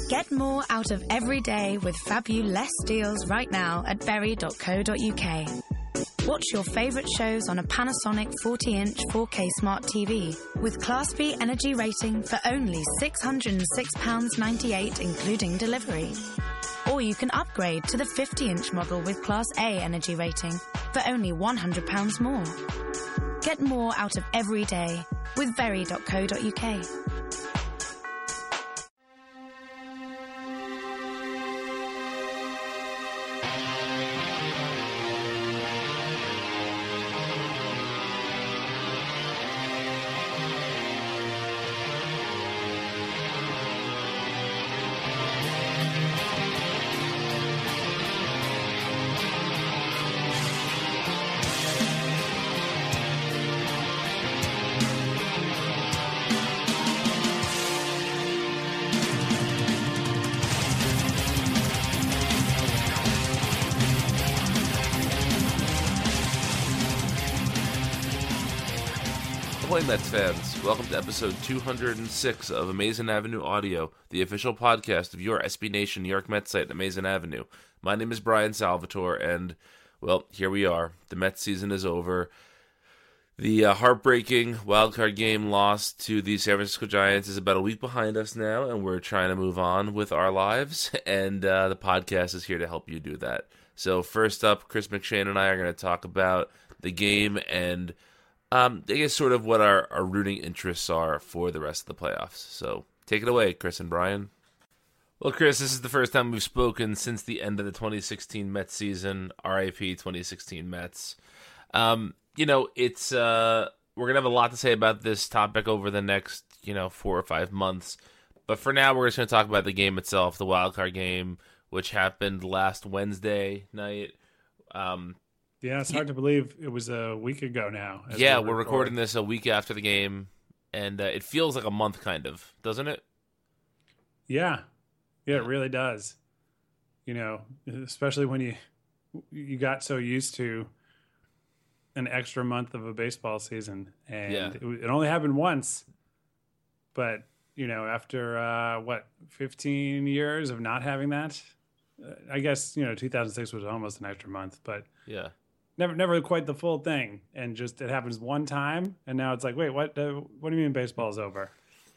Get more out of every day with fabulous deals right now at berry.co.uk. Watch your favourite shows on a Panasonic 40-inch 4K smart TV with Class B energy rating for only £606.98 including delivery. Or you can upgrade to the 50-inch model with Class A energy rating for only £100 more. Get more out of every day with berry.co.uk. Ahoy, Mets fans. Welcome to episode 206 of Amazing Avenue Audio, the official podcast of your SB Nation New York Mets site, Amazing Avenue. My name is Brian Salvatore, and, well, here we are. The Mets season is over. The heartbreaking wildcard game loss to the San Francisco Giants is about a week behind us now, and we're trying to move on with our lives, and the podcast is here to help you do that. So first up, Chris McShane and I are going to talk about the game and I guess sort of what our rooting interests are for the rest of the playoffs. So take it away, Chris and Brian. Well, Chris, this is the first time we've spoken since the end of the 2016 Mets season. RIP 2016 Mets. It's we're gonna have a lot to say about this topic over the next 4 or 5 months. But for now, we're just gonna talk about the game itself, the wild card game, which happened last Wednesday night. Yeah, it's hard to believe it was a week ago now. Yeah, we're recording this a week after the game, and it feels like a month, kind of, doesn't it? Yeah, it really does. Especially when you got so used to an extra month of a baseball season, and it only happened once. But after 15 years of not having that, I guess 2006 was almost an extra month, but yeah. Never quite the full thing, and just it happens one time, and now it's like, wait, what? What do you mean baseball's over?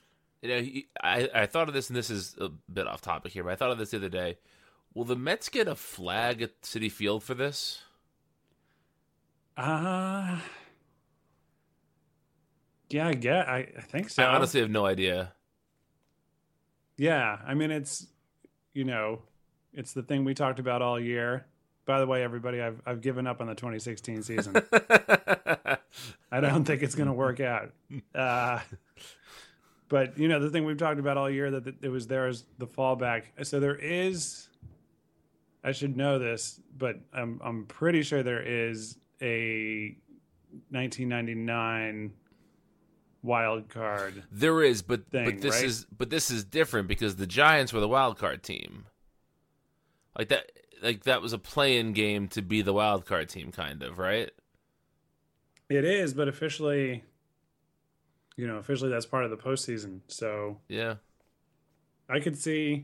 I thought of this, and this is a bit off topic here, but I thought of this the other day. Will the Mets get a flag at Citi Field for this? Yeah, I think so. I honestly have no idea. Yeah, I mean it's it's the thing we talked about all year. By the way, everybody, I've given up on the 2016 season. I don't think it's going to work out. But the thing we've talked about all year, that it was there as the fallback. So there is, I should know this, but I'm pretty sure there is a 1999 wild card. There is, but this right? is different because the Giants were the wild card team. Like that was a play-in game to be the wild card team, kind of, right? It is, but officially that's part of the postseason. So yeah, I could see.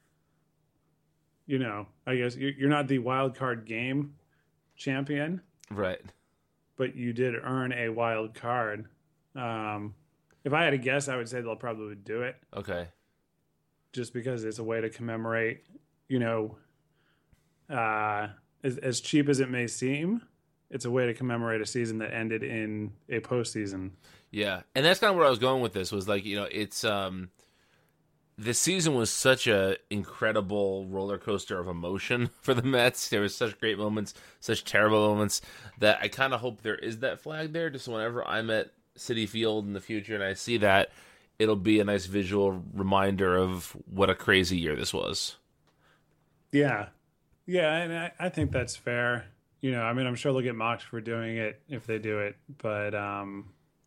I guess you're not the wild card game champion, right? But you did earn a wild card. If I had to guess, I would say they'll probably do it. Okay. Just because it's a way to commemorate, as cheap as it may seem, it's a way to commemorate a season that ended in a postseason. Yeah, and that's kind of where I was going with this. Was like, it's this season was such a incredible roller coaster of emotion for the Mets. There was such great moments, such terrible moments, that I kind of hope there is that flag there. Just whenever I'm at Citi Field in the future and I see that, it'll be a nice visual reminder of what a crazy year this was. Yeah. Yeah, and I think that's fair. I'm sure they'll get mocked for doing it if they do it, but I'm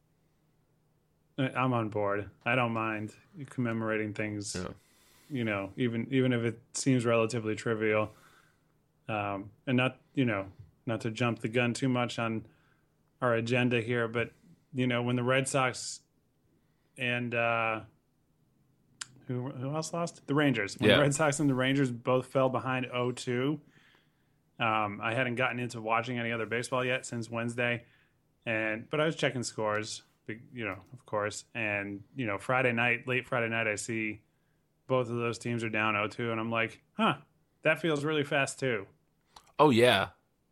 on board. I don't mind commemorating things, even if it seems relatively trivial, and not to jump the gun too much on our agenda here, but when the Red Sox and who else lost? The Rangers. When Yeah. the Red Sox and the Rangers both fell behind 0-2. I hadn't gotten into watching any other baseball yet since Wednesday, but I was checking scores, of course. And late Friday night, I see both of those teams are down 0-2, and I'm like, that feels really fast too. Oh yeah.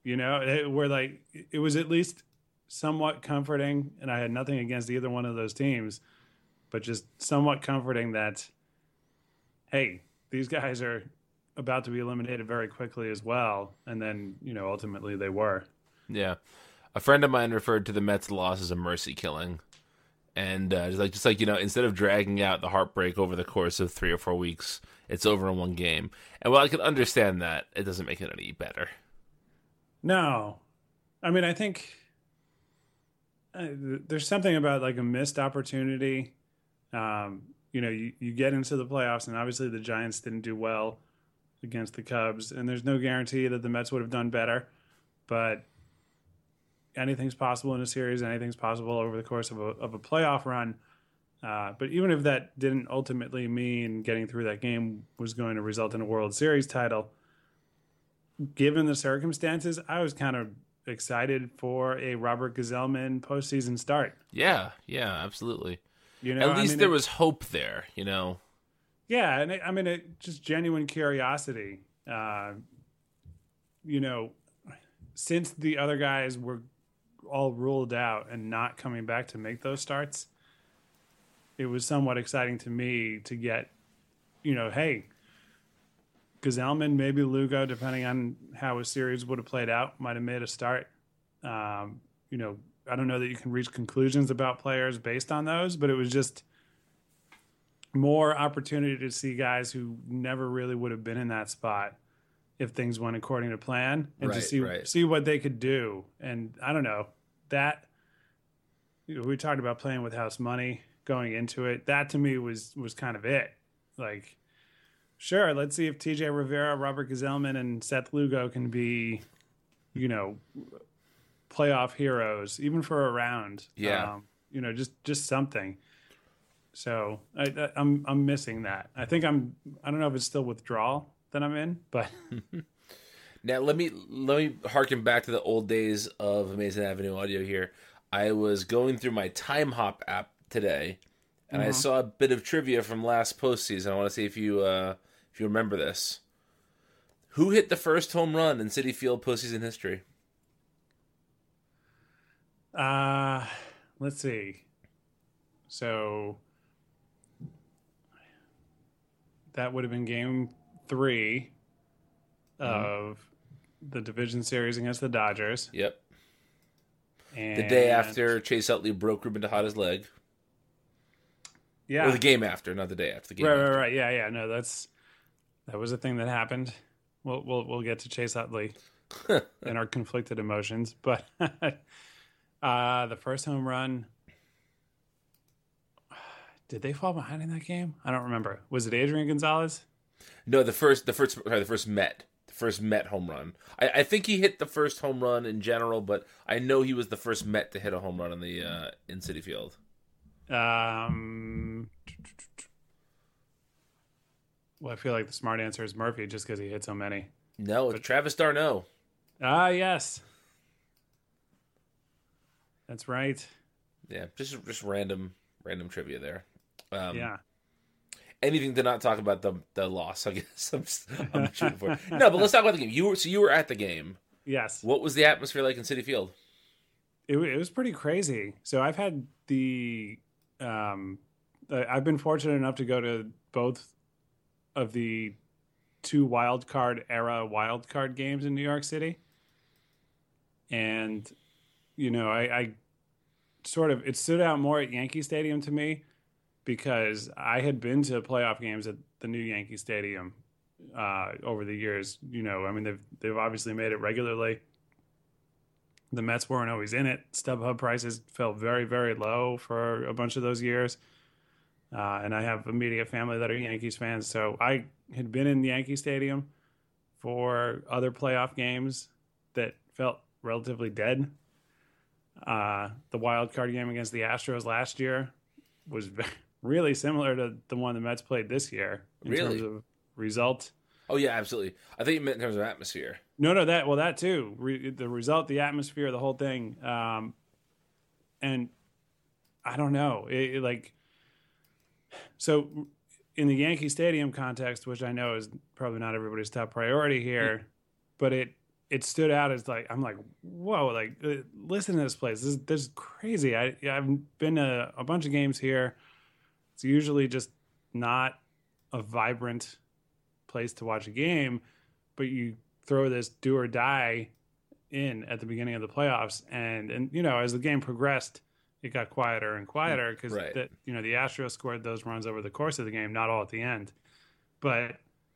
It was at least somewhat comforting, and I had nothing against either one of those teams, but just somewhat comforting that, hey, these guys are about to be eliminated very quickly as well. And then, ultimately they were. Yeah. A friend of mine referred to the Mets' loss as a mercy killing. And just like instead of dragging out the heartbreak over the course of 3 or 4 weeks, it's over in one game. And while I can understand that, it doesn't make it any better. No. I mean, I think there's something about like a missed opportunity. You get into the playoffs, and obviously the Giants didn't do well against the Cubs, and there's no guarantee that the Mets would have done better, but anything's possible in a series. Anything's possible over the course of a playoff run. But even if that didn't ultimately mean getting through that game was going to result in a World Series title, given the circumstances, I was kind of excited for a Robert Gsellman postseason start. Yeah, absolutely. At least there was hope there, Yeah, and it just genuine curiosity. Since the other guys were all ruled out and not coming back to make those starts, it was somewhat exciting to me to get, hey, Gsellman, maybe Lugo, depending on how a series would have played out, might have made a start. I don't know that you can reach conclusions about players based on those, but it was just more opportunity to see guys who never really would have been in that spot if things went according to plan, and to see what they could do. And I don't know that we talked about playing with house money going into it. That to me was kind of it. Like, sure, let's see if TJ Rivera, Robert Gsellman, and Seth Lugo can be, playoff heroes, even for a round. Yeah. Just something. So I'm missing that. I think I don't know if it's still withdrawal that I'm in, but now let me harken back to the old days of Amazing Avenue Audio here. I was going through my Time Hop app today, and I saw a bit of trivia from last postseason. I want to see if you remember this. Who hit the first home run in Citi Field postseason history? Let's see. So that would have been game 3 of the division series against the Dodgers. Yep. And the day after Chase Utley broke Ruben Tejada's leg. Yeah. Or the game after, not the day after. The game after. Right. Yeah. No, that was a thing that happened. We'll get to Chase Utley and our conflicted emotions, but the first home run. Did they fall behind in that game? I don't remember. Was it Adrian Gonzalez? No, the first Met. The first Met home run. I think he hit the first home run in general, but I know he was the first Met to hit a home run in Citi Field. Well, I feel like the smart answer is Murphy, just because he hit so many. No, it's Travis d'Arnaud. Yes. That's right. Yeah, just random trivia there. Yeah. Anything to not talk about the loss, I guess I'm shooting for. No, but let's talk about the game. You were at the game. Yes. What was the atmosphere like in Citi Field? It was pretty crazy. So I've had I've been fortunate enough to go to both of the 2 wild card games in New York City. And, I sort of, it stood out more at Yankee Stadium to me because I had been to playoff games at the new Yankee Stadium over the years. They've obviously made it regularly. The Mets weren't always in it. StubHub prices fell very, very low for a bunch of those years. And I have immediate family that are Yankees fans. So I had been in Yankee Stadium for other playoff games that felt relatively dead. The wild card game against the Astros last year was really similar to the one the Mets played this year in terms of result. Oh yeah, absolutely. I think you meant in terms of atmosphere. No, that too. The result, the atmosphere, the whole thing. And I don't know, so in the Yankee Stadium context, which I know is probably not everybody's top priority here, but it stood out as like, I'm like, whoa, like listen to this place. This is crazy. I've been to a bunch of games here. It's usually just not a vibrant place to watch a game, but you throw this do or die in at the beginning of the playoffs, and you know, as the game progressed, it got quieter and quieter because the Astros scored those runs over the course of the game, not all at the end, but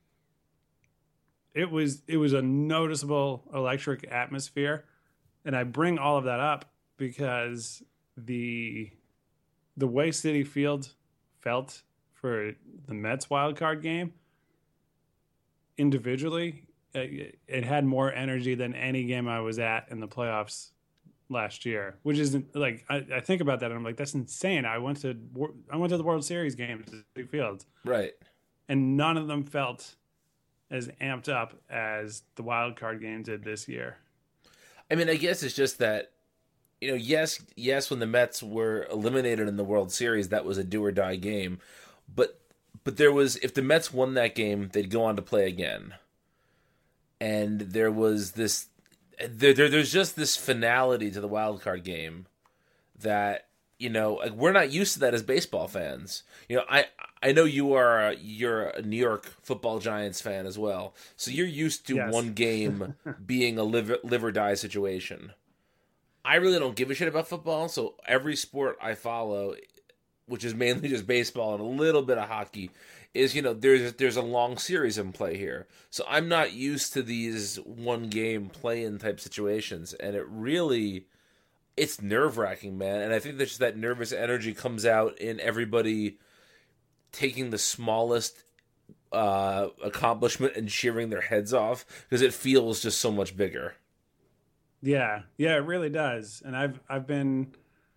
it was a noticeable electric atmosphere. And I bring all of that up because the way Citi Field felt for the Mets wild card game individually, it had more energy than any game I was at in the playoffs last year, which isn't like, I think about that and I'm like, that's insane. I went to the World Series game at Citi Field, right? And none of them felt as amped up as the wild card game did this year. I mean, I guess it's just that, you know, yes, when the Mets were eliminated in the World Series, that was a do or die game, but there was, if the Mets won that game, they'd go on to play again. And there was this, there's just this finality to the wild card game that, you know, like, we're not used to that as baseball fans. You know, I know you're a New York Football Giants fan as well, so you're used to one game being a live or die situation. I really don't give a shit about football, so every sport I follow, which is mainly just baseball and a little bit of hockey, is, you know, there's a long series in play here. So I'm not used to these one game play-in type situations, and it's nerve-wracking, man. And I think that just that nervous energy comes out in everybody taking the smallest accomplishment and cheering their heads off because it feels just so much bigger. Yeah, it really does. And I've been,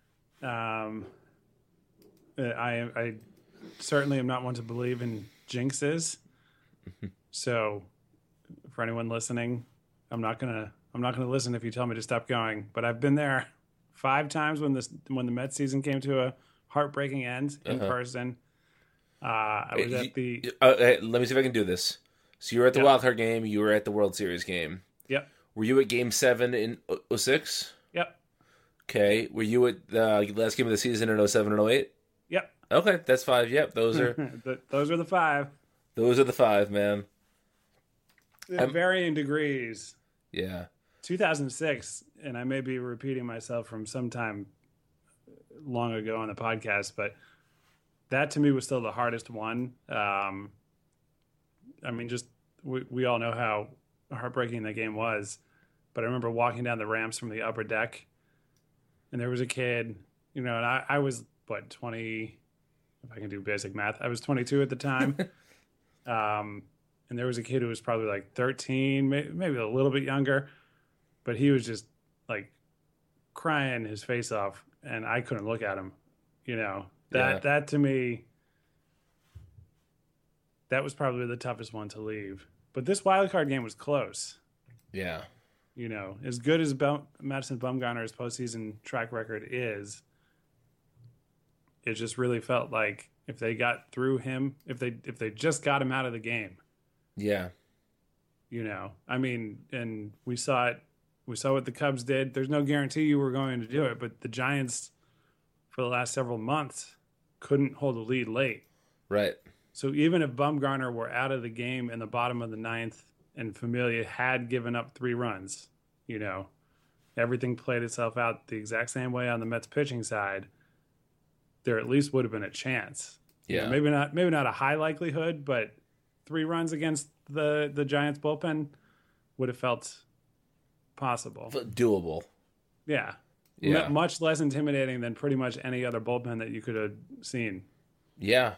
I certainly am not one to believe in jinxes. So for anyone listening, I'm not gonna listen if you tell me to stop going. But I've been there 5 times when the Mets season came to a heartbreaking end in person. I was at the. Hey, let me see if I can do this. So you were at the wild card game. You were at the World Series game. Yep. Were you at Game 7 in 06? Yep. Okay. Were you at the last game of the season in 07 and 08? Yep. Okay, that's 5. Yep, those are those are the 5. Those are the 5, man. Varying degrees. Yeah. 2006, and I may be repeating myself from some time long ago on the podcast, but that to me was still the hardest one. I mean, just we all know how heartbreaking that game was, but I remember walking down the ramps from the upper deck, and there was a kid, you know, and I was, 20, if I can do basic math, I was 22 at the time. And there was a kid who was probably like 13, maybe a little bit younger, but he was just like crying his face off, and I couldn't look at him. You know, that to me, that was probably the toughest one to leave. But this wild card game was close. Yeah. You know, as good as Madison Bumgarner's postseason track record is, it just really felt like if they got through him, if they just got him out of the game. Yeah. You know, I mean, and we saw what the Cubs did. There's no guarantee you were going to do it, but the Giants for the last several months couldn't hold a lead late. Right. So even if Bumgarner were out of the game in the bottom of the 9th and Familia had given up 3 runs, you know, everything played itself out the exact same way on the Mets pitching side, there at least would have been a chance. Yeah. You know, maybe not a high likelihood, but 3 runs against the Giants bullpen would have felt possible. Doable. Yeah. Yeah. Much less intimidating than pretty much any other bullpen that you could have seen. Yeah.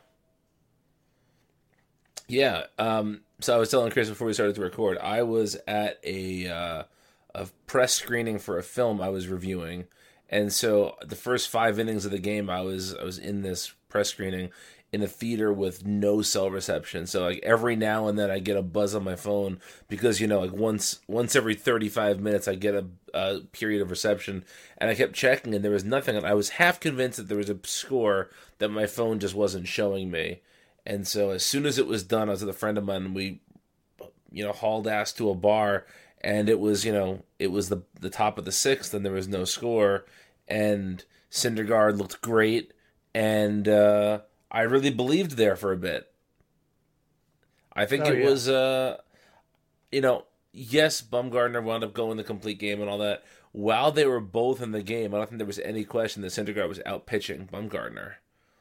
Yeah. So I was telling Chris before we started to record, I was at a press screening for a film I was reviewing, And so the first 5 innings of the game, I was in this press screening in a theater with no cell reception. So like every now and then I get a buzz on my phone because, you know, like once every 35 minutes I get a period of reception, and I kept checking and there was nothing. And I was half convinced that there was a score that my phone just wasn't showing me. And so as soon as it was done, I was with a friend of mine and we, you know, hauled ass to a bar, and it was, you know, it was the top of the 6th and there was no score, and Syndergaard looked great, and I really believed there for a bit. I think it was, you know, yes, Bumgarner wound up going the complete game and all that. While they were both in the game, I don't think there was any question that Syndergaard was out pitching Bumgarner.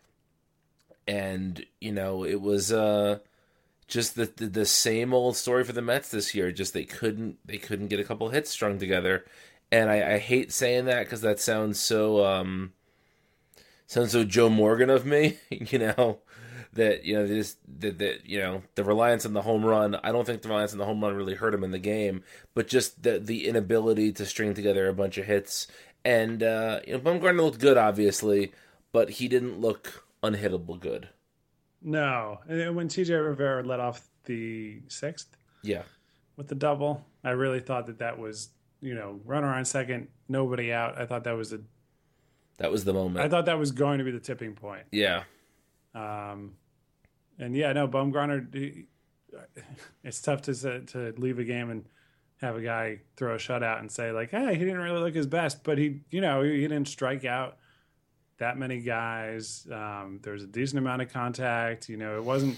And, you know, it was just the same old story for the Mets this year. Just they couldn't get a couple hits strung together. And I hate saying that because that sounds so Joe Morgan of me, you know, that, you know, that you know, the reliance on the home run. I don't think the reliance on the home run really hurt him in the game, but just the inability to string together a bunch of hits. And you know, Bumgarner looked good, obviously, but he didn't look unhittable good. No, and when TJ Rivera led off the 6th, yeah, with the double, I really thought that was, you know, runner on second, nobody out. I thought that was the moment. I thought that was going to be the tipping point. Yeah. And yeah, no, Bumgarner, it's tough to leave a game and have a guy throw a shutout and say like, hey, he didn't really look his best, but he didn't strike out that many guys. There was a decent amount of contact. You know, it wasn't,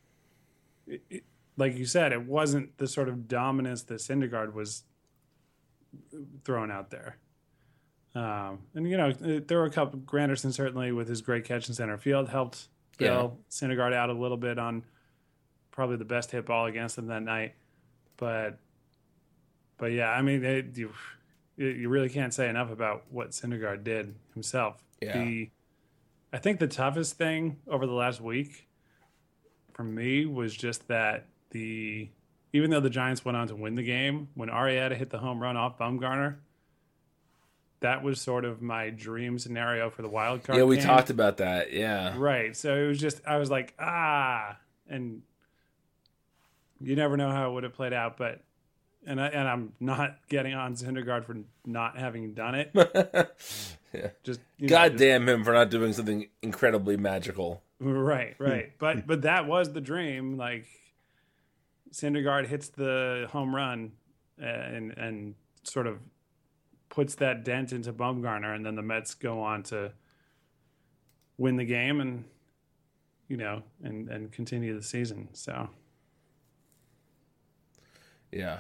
like you said, it wasn't the sort of dominance that Syndergaard was throwing out there. And, you know, there were a couple, Granderson certainly with his great catch in center field helped bail Syndergaard out a little bit on probably the best hit ball against him that night. But yeah, I mean, you really can't say enough about what Syndergaard did himself. Yeah. I think the toughest thing over the last week for me was just that even though the Giants went on to win the game, when Arrieta hit the home run off Bumgarner, that was sort of my dream scenario for the wild card. Yeah, we game. talked about that. Yeah. Right. So it was just, I was like, and you never know how it would have played out, but and I'm not getting on Syndergaard for not having done it. Yeah. Just God damn him for not doing something incredibly magical. Right. But that was the dream. Like Syndergaard hits the home run and sort of puts that dent into Bumgarner, and then the Mets go on to win the game and, you know, and continue the season. So yeah.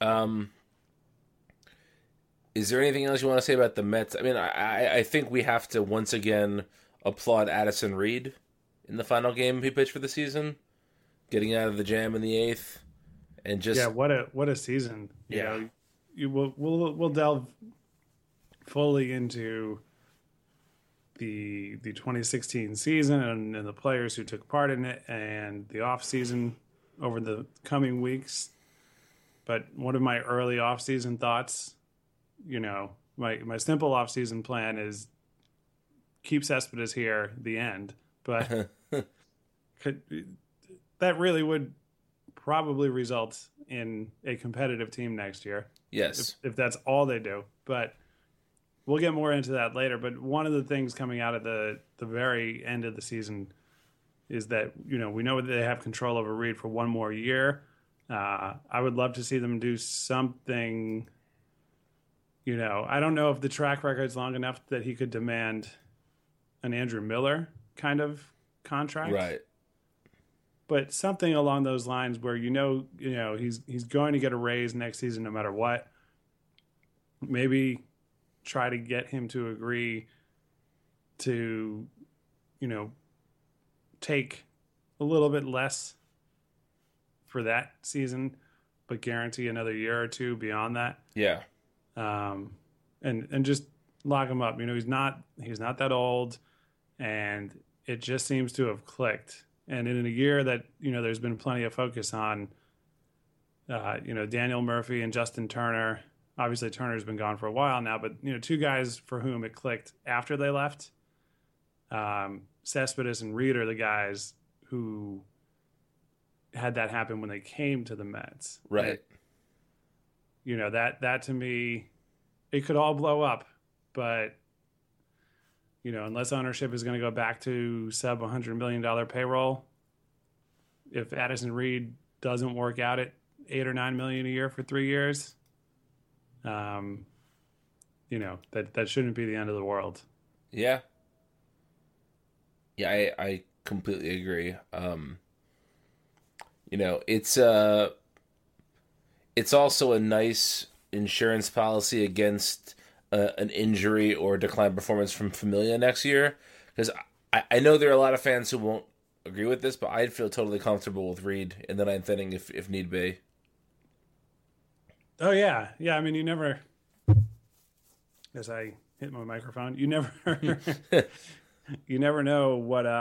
Is there anything else you want to say about the Mets? I mean, I think we have to once again applaud Addison Reed in the final game he pitched for the season, getting out of the jam in the 8th, and just what a season. You know, we'll delve fully into the 2016 season and the players who took part in it and the off season over the coming weeks. But one of my early off season thoughts, you know, my simple off season plan is keep Cespedes here, the end. But that really would probably result in a competitive team next year. Yes. If that's all they do. But we'll get more into that later. But one of the things coming out of the very end of the season is that, you know, we know that they have control over Reed for one more year. I would love to see them do something, you know, I don't know if the track record's long enough that he could demand an Andrew Miller kind of contract. Right. But something along those lines where, you know, he's going to get a raise next season no matter what. Maybe try to get him to agree to, you know, take a little bit less for that season, but guarantee another year or two beyond that. Yeah. And just lock him up. You know, he's not that old, and it just seems to have clicked. And in a year that, you know, there's been plenty of focus on, you know, Daniel Murphy and Justin Turner obviously Turner's been gone for a while now, but two guys for whom it clicked after they left. Cespedes and Reed are the guys who had that happen when they came to the Mets. Right. That to me, it could all blow up, but unless ownership is going to go back to sub $100 million payroll, if Addison Reed doesn't work out at $8 or $9 million a year for 3 years, that shouldn't be the end of the world. Yeah. Yeah, I completely agree. It's also a nice insurance policy against an injury or decline performance from Familia next year. Because I know there are a lot of fans who won't agree with this, but I'd feel totally comfortable with Reed in the ninth inning if need be. Oh, yeah. Yeah, I mean, you never... As I hit my microphone, you never... you never know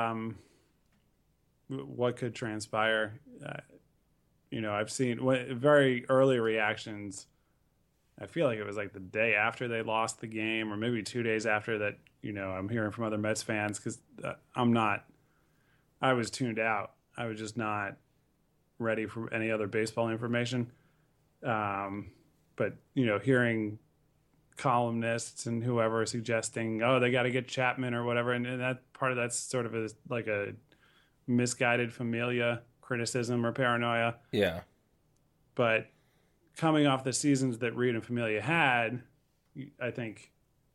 what could transpire. I've seen very early reactions. I feel like it was like the day after they lost the game, or maybe 2 days after that. I'm hearing from other Mets fans because I was tuned out. I was just not ready for any other baseball information. But hearing columnists and whoever suggesting, oh, they got to get Chapman or whatever, and that part of that's sort of like a misguided Familia criticism or paranoia. Yeah. But coming off the seasons that Reed and Familia had, I think,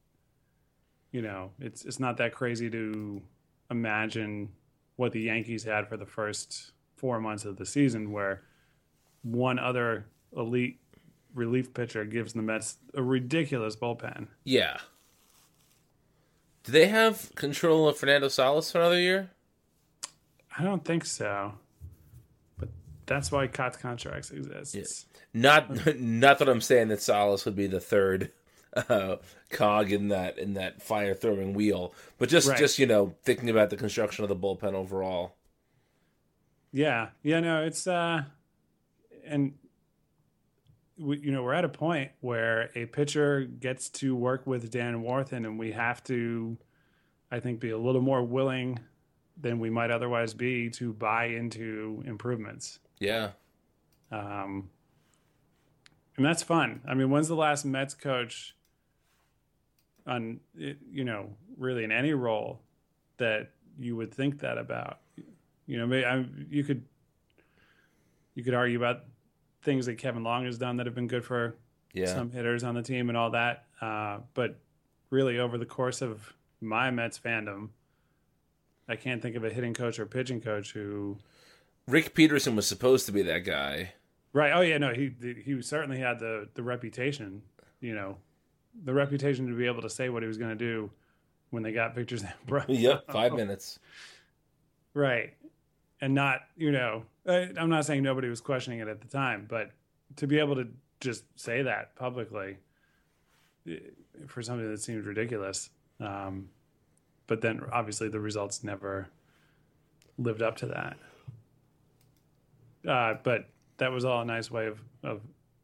it's not that crazy to imagine what the Yankees had for the first 4 months of the season, where one other elite relief pitcher gives the Mets a ridiculous bullpen. Yeah. Do they have control of Fernando Salas for another year? I don't think so. But that's why COTS contracts exist. Yeah. Not that I'm saying that Salas would be the third cog in that fire throwing wheel, but just thinking about the construction of the bullpen overall. Yeah. Yeah, no, it's and we're at a point where a pitcher gets to work with Dan Warthen, and we have to, I think, be a little more willing than we might otherwise be to buy into improvements. Yeah. And that's fun. I mean, when's the last Mets coach on, really in any role that you would think that about? You could argue about things that Kevin Long has done that have been good for some hitters on the team and all that. But really, over the course of my Mets fandom, I can't think of a hitting coach or pitching coach who... Rick Peterson was supposed to be that guy. Right. Oh, yeah, no, he certainly had the reputation, the reputation to be able to say what he was going to do when they got Victor Zambrano. Yep, 5 minutes. Right. And not, I'm not saying nobody was questioning it at the time, but to be able to just say that publicly for something that seemed ridiculous. But then obviously the results never lived up to that. But that was all a nice way of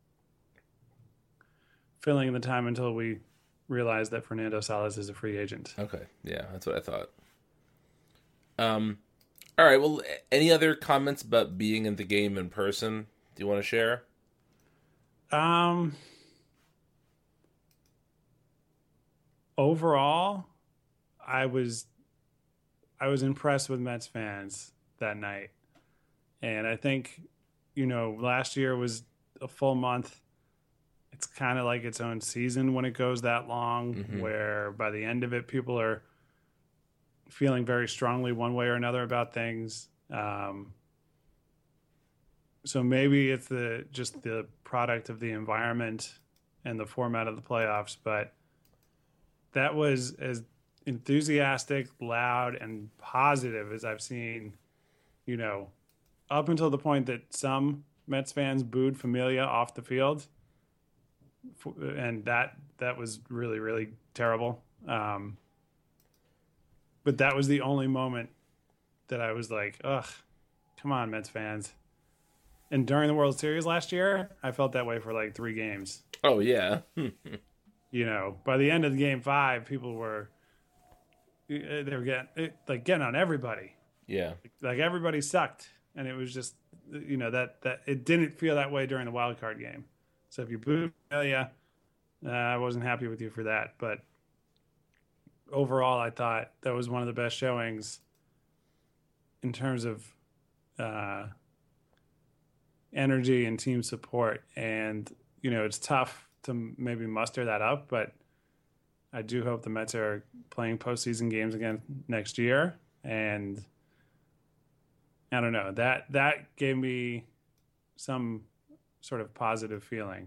filling the time until we realized that Fernando Salas is a free agent. Okay. Yeah, that's what I thought. All right, well, any other comments about being in the game in person do you want to share? Overall, I was impressed with Mets fans that night. And I think, last year was a full month. It's kind of like its own season when it goes that long, where by the end of it, people are feeling very strongly one way or another about things. So maybe it's just the product of the environment and the format of the playoffs, but that was as enthusiastic, loud, and positive as I've seen, up until the point that some Mets fans booed Familia off the field. And that was really, really terrible. But that was the only moment that I was like, ugh, come on, Mets fans. And during the World Series last year, I felt that way for like 3 games. Oh, yeah. By the end of Game 5, people were getting on everybody. Yeah. Like everybody sucked. And it was just, that it didn't feel that way during the wild card game. So if you booed Amelia, I wasn't happy with you for that. But overall, I thought that was one of the best showings in terms of energy and team support. And, it's tough to maybe muster that up, but I do hope the Mets are playing postseason games again next year. And I don't know, that gave me some sort of positive feeling.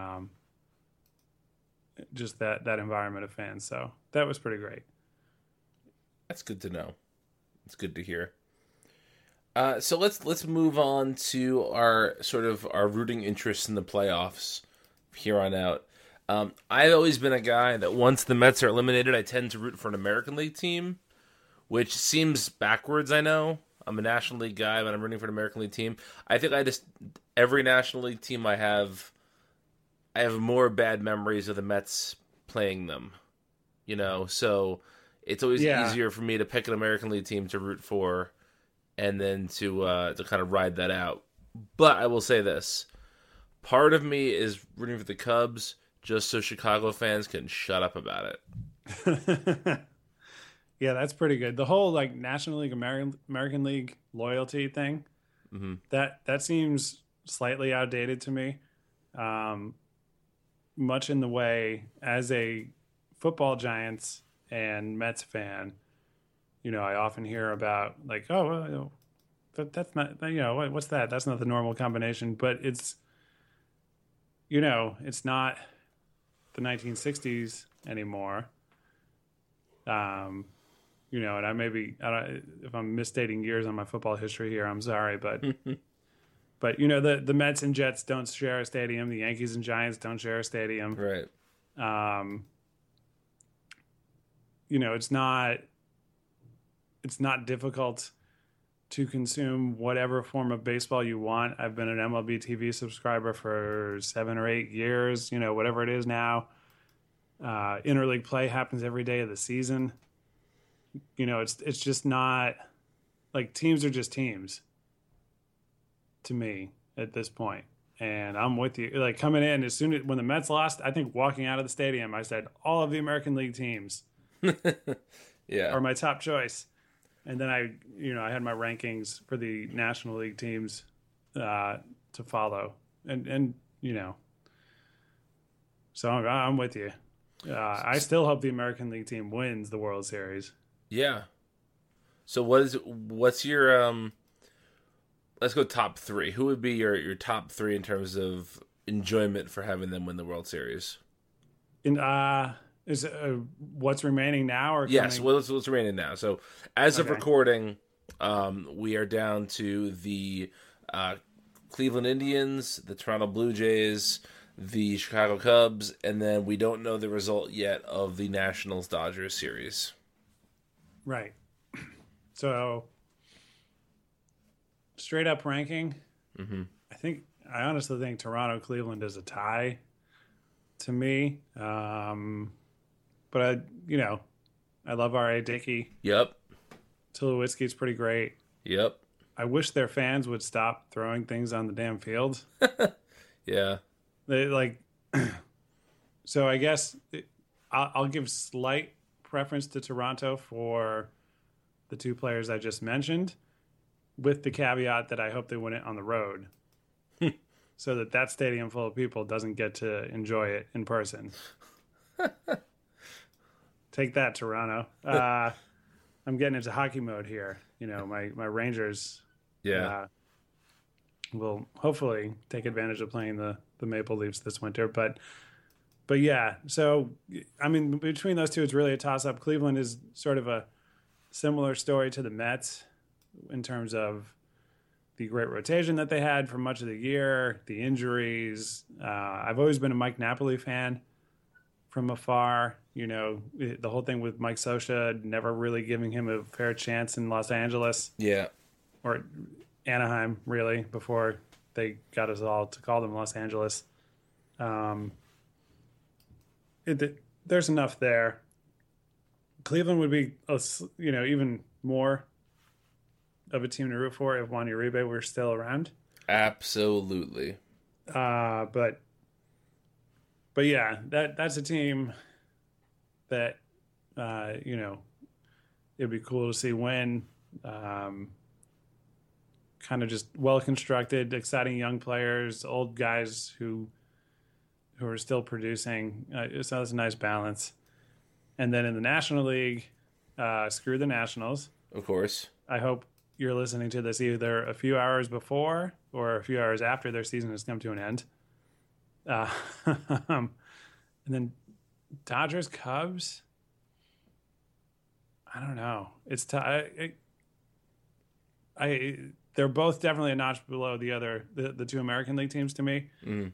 Just that environment of fans. So that was pretty great. That's good to know. It's good to hear. So let's move on to our rooting interest in the playoffs here on out. I've always been a guy that once the Mets are eliminated, I tend to root for an American League team, which seems backwards, I know. I'm a National League guy, but I'm rooting for an American League team. I think every National League team I have more bad memories of the Mets playing them, so it's always easier for me to pick an American League team to root for and then to kind of ride that out. But I will say this. Part of me is rooting for the Cubs just so Chicago fans can shut up about it. Yeah, that's pretty good. The whole National League, American League loyalty thing, that seems slightly outdated to me. Much in the way as a football Giants and Mets fan, I often hear about that's not, what's that? That's not the normal combination, but it's, it's not the 1960s anymore. And if I'm misstating years on my football history here, I'm sorry, but but the Mets and Jets don't share a stadium. The Yankees and Giants don't share a stadium. Right. It's not difficult to consume whatever form of baseball you want. I've been an MLB TV subscriber for 7 or 8 years, whatever it is now. Interleague play happens every day of the season. It's just not teams are just teams to me at this point. And I'm with you. Coming in when the Mets lost, I think walking out of the stadium, I said all of the American League teams are my top choice. And then I had my rankings for the National League teams to follow. And so I'm with you. I still hope the American League team wins the World Series. Yeah. So what's your let's go top 3. Who would be your top 3 in terms of enjoyment for having them win the World Series? Is what's remaining now or yes, what's remaining now? So as of recording, we are down to the Cleveland Indians, the Toronto Blue Jays, the Chicago Cubs, and then we don't know the result yet of the Nationals-Dodgers series. Right. So, straight up ranking, I honestly think Toronto-Cleveland is a tie to me. But I love R.A. Dickey. Yep. Tulowitzki's pretty great. Yep. I wish their fans would stop throwing things on the damn field. Yeah. They so I guess I'll give slight preference to Toronto for the 2 players I just mentioned, with the caveat that I hope they win it on the road, so that stadium full of people doesn't get to enjoy it in person. Take that, Toronto. I'm getting into hockey mode here. My Rangers will hopefully take advantage of playing the Maple Leafs this winter. But yeah, so, I mean, between those two, it's really a toss-up. Cleveland is sort of a similar story to the Mets in terms of the great rotation that they had for much of the year, the injuries. I've always been a Mike Napoli fan from afar. The whole thing with Mike Scioscia never really giving him a fair chance in Los Angeles. Yeah. Or Anaheim, really, before they got us all to call them Los Angeles. There's enough there. Cleveland would be, even more of a team to root for if Juan Uribe were still around. Absolutely. But yeah, that's a team that it'd be cool to see win. Kind of just well constructed, exciting young players, old guys who are still producing. So that's a nice balance. And then in the National League, screw the Nationals. Of course. I hope you're listening to this either a few hours before or a few hours after their season has come to an end. And then Dodgers, Cubs. I don't know. It's they're both definitely a notch below the two American League teams to me. Mm.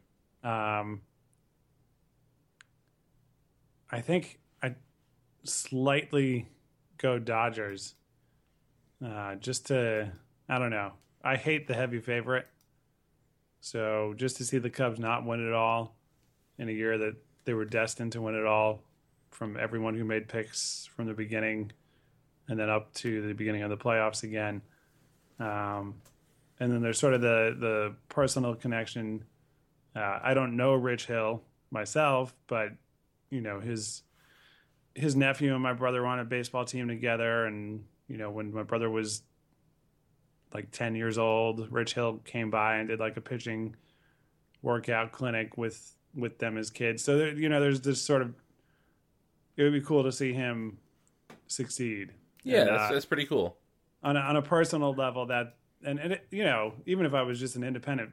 I think I slightly go Dodgers. I don't know. I hate the heavy favorite. So just to see the Cubs not win it all in a year that they were destined to win it all from everyone who made picks from the beginning and then up to the beginning of the playoffs again. And then there's sort of the personal connection. I don't know Rich Hill myself, but his nephew and my brother were on a baseball team together, and when my brother was like 10 years old, Rich Hill came by and did like a pitching workout clinic with them as kids. So there's this sort of, it would be cool to see him succeed. Yeah, that's pretty cool. On a personal level, even if I was just an independent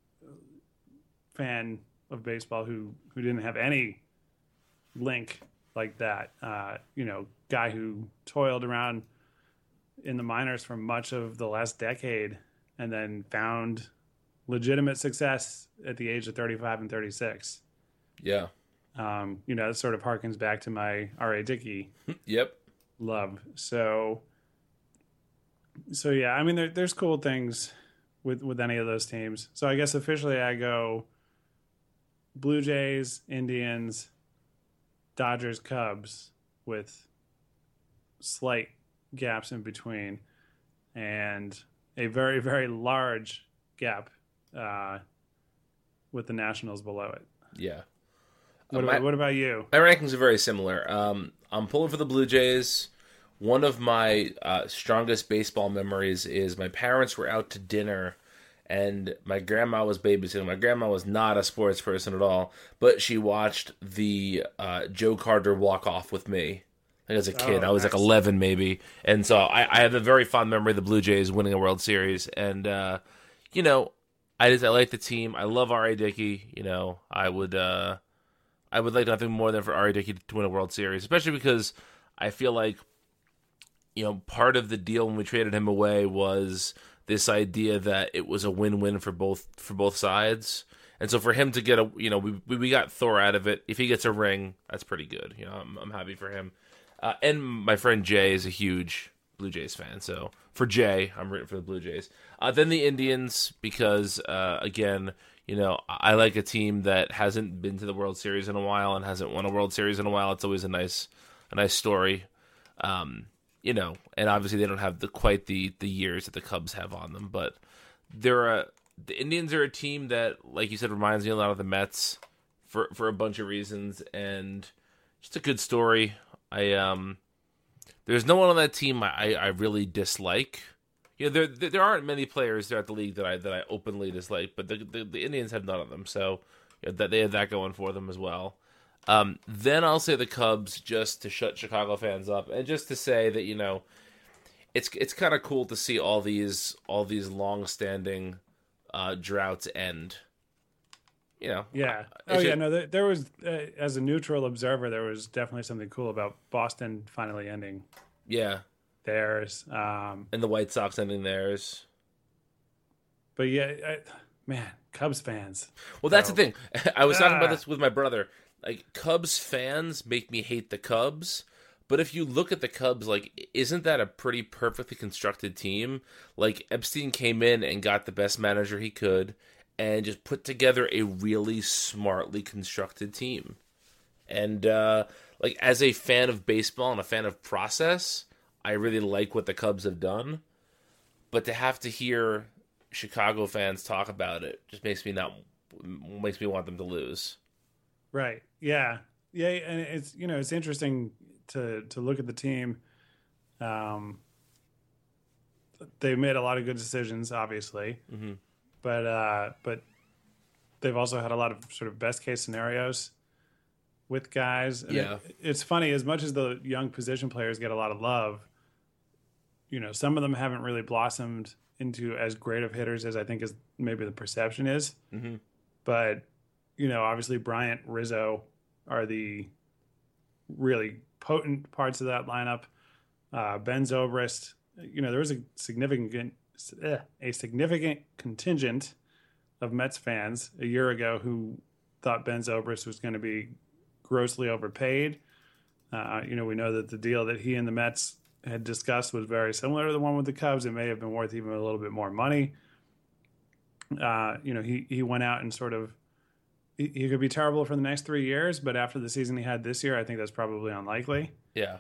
fan of baseball who didn't have any link like that, guy who toiled around in the minors for much of the last decade and then found legitimate success at the age of 35 and 36. Yeah. That sort of harkens back to my R.A. Dickey Yep. love. So yeah, I mean, there's cool things with any of those teams. So I guess officially I go Blue Jays, Indians, Dodgers, Cubs with slight gaps in between and a very, very large gap with the Nationals below it. Yeah. What about you? My rankings are very similar. I'm pulling for the Blue Jays. One of my strongest baseball memories is my parents were out to dinner and my grandma was babysitting. My grandma was not a sports person at all, but she watched the Joe Carter walk-off with me. I think as a kid. I was like 11 maybe. And so I have a very fond memory of the Blue Jays winning a World Series. And, I like the team. I love R.A. Dickey. I would like nothing more than for R.A. Dickey to win a World Series, especially because I feel like, part of the deal when we traded him away was this idea that it was a win-win for both sides. And so for him to get we got Thor out of it. If he gets a ring, that's pretty good. I'm happy for him. And my friend Jay is a huge Blue Jays fan. So for Jay, I'm rooting for the Blue Jays. Then the Indians, because again, I like a team that hasn't been to the World Series in a while and hasn't won a World Series in a while. It's always a nice story. And obviously they don't have quite the years that the Cubs have on them, but the Indians are a team that, like you said, reminds me a lot of the Mets for a bunch of reasons, and just a good story. There's no one on that team I really dislike. There aren't many players throughout the league that I openly dislike, but the Indians have none of them, so that they have that going for them as well. Then I'll say the Cubs just to shut Chicago fans up and just to say that it's kind of cool to see all these long-standing droughts end. Yeah. There was as a neutral observer, there was definitely something cool about Boston finally ending. Yeah. Theirs. And the White Sox ending theirs. But yeah, Cubs fans. Well, that's the thing. I was talking about this with my brother. Like, Cubs fans make me hate the Cubs. But if you look at the Cubs, like, isn't that a pretty perfectly constructed team? Like, Epstein came in and got the best manager he could. and just put together a really smartly constructed team. And like, as a fan of baseball and a fan of process, I really like what the Cubs have done. But to have to hear Chicago fans talk about it just makes me want them to lose. Right. Yeah. Yeah. And it's, it's interesting to look at the team. They made a lot of good decisions, obviously, but they've also had a lot of sort of best case scenarios with guys. And it's funny, as much as the young position players get a lot of love, some of them haven't really blossomed into as great of hitters as I think as maybe the perception is. Mm-hmm. But, obviously Bryant, Rizzo are the really potent parts of that lineup. Ben Zobrist, there was a significant contingent of Mets fans a year ago who thought Ben Zobrist was going to be grossly overpaid. We know that the deal that he and the Mets had discussed was very similar to the one with the Cubs. It may have been worth even a little bit more money. He went out and sort of, he could be terrible for the next 3 years, but after the season he had this year, I think that's probably unlikely. Yeah.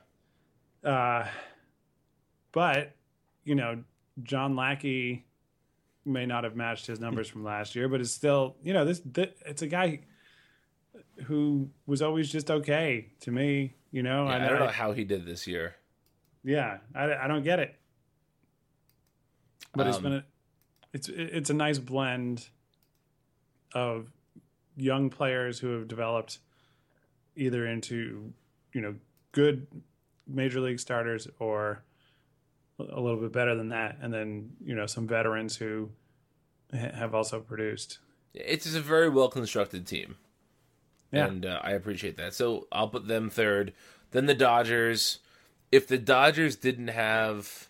But, John Lackey may not have matched his numbers from last year, but it's still, it's a guy who was always just okay to me, I don't know how he did this year. Yeah, I don't get it. But it's a nice blend of young players who have developed either into, good major league starters or a little bit better than that, and then some veterans who have also produced. It's just a very well constructed team, yeah. And I appreciate that. So I'll put them third. Then the Dodgers. If the Dodgers didn't have